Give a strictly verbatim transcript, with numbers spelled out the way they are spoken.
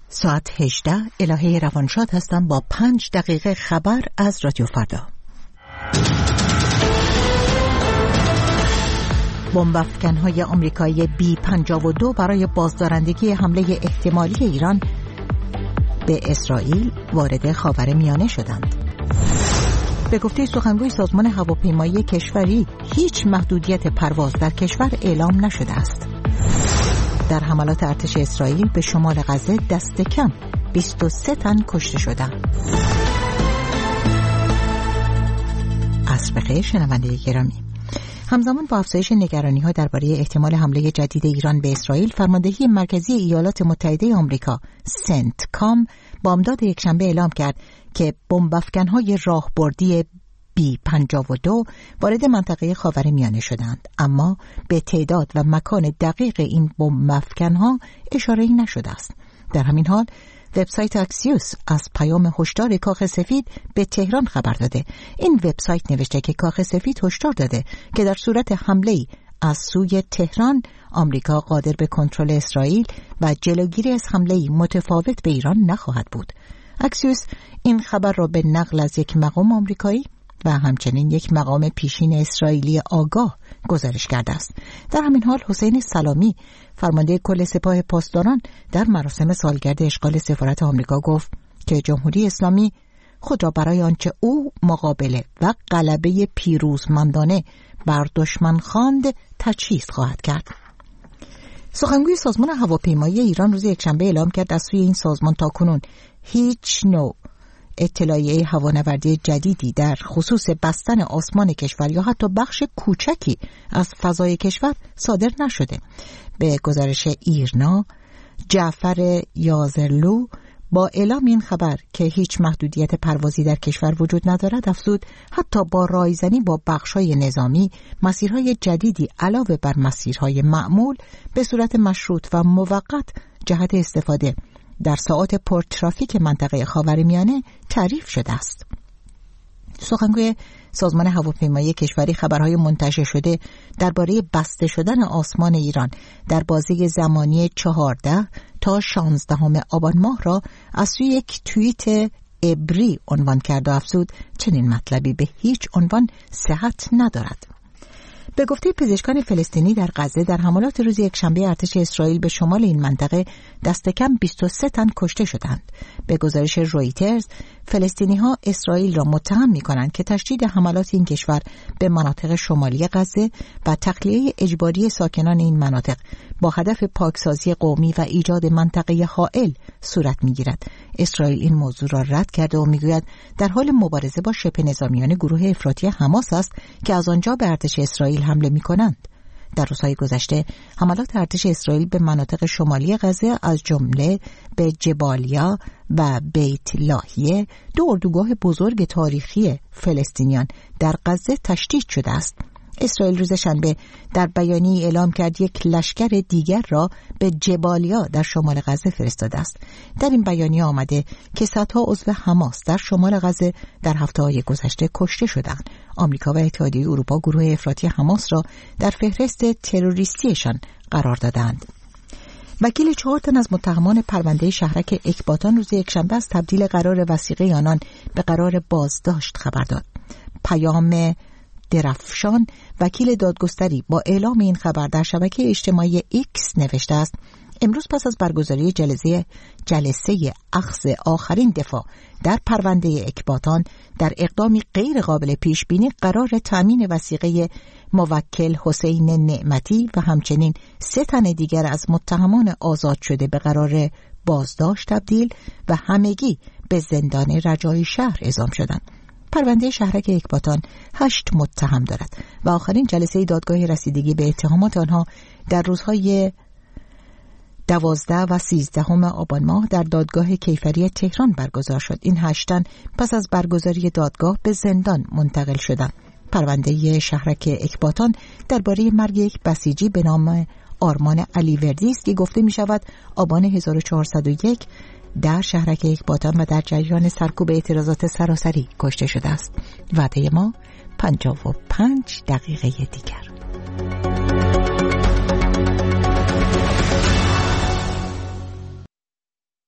ساعت هجده الهه روانشاد هستم با پنج دقیقه خبر از رادیو فردا. بمب‌افکن‌های آمریکایی بی پنجاه و دو برای بازدارندگی حمله احتمالی ایران به اسرائیل وارد خاورمیانه شدند. به گفته سخنگوی سازمان هواپیمایی کشوری هیچ محدودیت پرواز در کشور اعلام نشده است. در حملات ارتش اسرائیل به شمال غزه دست کم بیست و سه تن کشته شدند. عصر بخیر شنونده گرامی. همزمان با افزایش نگرانی‌ها درباره احتمال حمله جدید ایران به اسرائیل، فرماندهی مرکزی ایالات متحده آمریکا سنتکام بامداد یکشنبه اعلام کرد که بمب‌افکن‌های راهبردی بی پنجاه و دو وارد منطقه خاورمیانه شدند، اما به تعداد و مکان دقیق این بمب‌افکن‌ها اشاره‌ای نشده است. در همین حال وبسایت اکسیوس از پیام هشدار کاخ سفید به تهران خبر داده. این وبسایت نوشته که کاخ سفید هشدار داده که در صورت حمله‌ای از سوی تهران، آمریکا قادر به کنترل اسرائیل و جلوگیری از حمله‌ای متفاوت به ایران نخواهد بود. اکسیوس این خبر را به نقل از یک مقام آمریکایی و همچنین یک مقام پیشین اسرائیلی آگاه گزارش کرده است. در همین حال حسین سلامی، فرمانده کل سپاه پاسداران، در مراسم سالگرد اشغال سفارت آمریکا گفت که جمهوری اسلامی خود را برای آنچه او مقابله و غلبه پیروزمندانه بر دشمن خواند تجهیز خواهد کرد. سخنگوی سازمان هواپیمایی ایران روز یکشنبه اعلام کرد از سوی این سازمان تاکنون هیچ نوع اطلاعیه هوانوردی جدیدی در خصوص بستن آسمان کشور یا حتی بخش کوچکی از فضای کشور صادر نشده. به گزارش ایرنا، جعفر یازرلو با اعلام این خبر که هیچ محدودیت پروازی در کشور وجود ندارد افزود حتی با رایزنی با بخش‌های نظامی مسیرهای جدیدی علاوه بر مسیرهای معمول به صورت مشروط و موقت جهت استفاده در ساعات پرترافیک منطقه خاورمیانه تعریف شده است. سخنگوی سازمان هواپیمایی کشوری خبرهای منتشر شده درباره بسته شدن آسمان ایران در بازه زمانی چهارده تا شانزده آبان ماه را از سوی یک توییت عبری عنوان کرد و افزود چنین مطلبی به هیچ عنوان صحت ندارد. به گفته پزشکان فلسطینی در غزه، در حملات روز یکشنبه ارتش اسرائیل به شمال این منطقه دست کم بیست و سه تن کشته شدند. به گزارش رویترز، فلسطینی‌ها اسرائیل را متهم می‌کنند که تشدید حملات این کشور به مناطق شمالی غزه و تخلیه اجباری ساکنان این مناطق با هدف پاکسازی قومی و ایجاد منطقه حائل صورت می‌گیرد. اسرائیل این موضوع را رد کرده و می‌گوید در حال مبارزه با شبه نظامیان گروه افراطی حماس است که از آنجا به ارتش اسرائیل حمله می‌کنند. در روزهای گذشته حملات ارتش اسرائیل به مناطق شمالی غزه از جمله به جبالیا و بیت لاهیه، دو اردوگاه بزرگ تاریخی فلسطینیان در غزه تشدید شده است. اسرائیل روز شنبه در بیانیه اعلام کرد یک لشکر دیگر را به جبالیا در شمال غزه فرستاده است. در این بیانیه آمده که صدها عضو حماس در شمال غزه در هفته‌های گذشته کشته شدند. آمریکا و اتحادیه اروپا گروه افراطی حماس را در فهرست تروریستیشان قرار دادند. وکیل چهار تن از متهمان پرونده شهرک اکباتان روز یکشنبه از تبدیل قرار وثیقه آنان به قرار بازداشت خبر داد. پیام درفشان، وکیل دادگستری، با اعلام این خبر در شبکه اجتماعی ایکس نوشته است: امروز پس از برگزاری جلسه جلسه اخذ آخرین دفاع در پرونده اکباتان در اقدامی غیر قابل پیش بینی قرار تامین وثیقه موکل حسین نعمتی و همچنین سه تن دیگر از متهمان آزاد شده به قرار بازداشت تبدیل و همگی به زندان رجایی شهر اعزام شدند. پرونده شهرک اکباتان هشت متهم دارد و آخرین جلسه دادگاه رسیدگی به اتهامات آنها در روزهای دوازده و سیزدهم آبان ماه در دادگاه کیفری تهران برگزار شد. این هشت تن پس از برگزاری دادگاه به زندان منتقل شدند. پرونده شهرک اکباتان درباره مرگ یک بسیجی به نام آرمان علیوردی است که گفته می شود آبان هزار و چهارصد و یک در شهرک اکباتان و در جریان سرکوب اعتراضات سراسری کشته شده است. وعده ما پنجاه و پنج دقیقه دیگر.